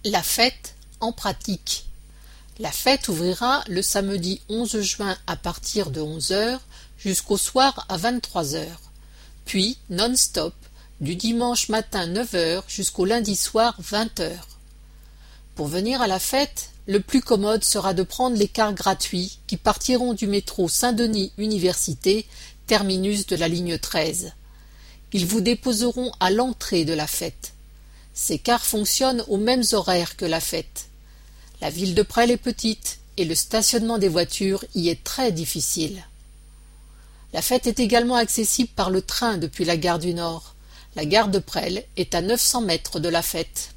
La fête en pratique. La fête ouvrira le samedi 11 juin à partir de 11 heures jusqu'au soir à 23 heures, puis non-stop du dimanche matin 9 heures jusqu'au lundi soir 20 heures. Pour venir à la fête, le plus commode sera de prendre les cars gratuits qui partiront du métro Saint-Denis Université, terminus de la ligne 13. Ils vous déposeront à l'entrée de la fête. Ces cars fonctionnent aux mêmes horaires que la fête. La ville de Presles est petite et le stationnement des voitures y est très difficile. La fête est également accessible par le train depuis la gare du Nord. La gare de Presles est à 900 mètres de la fête.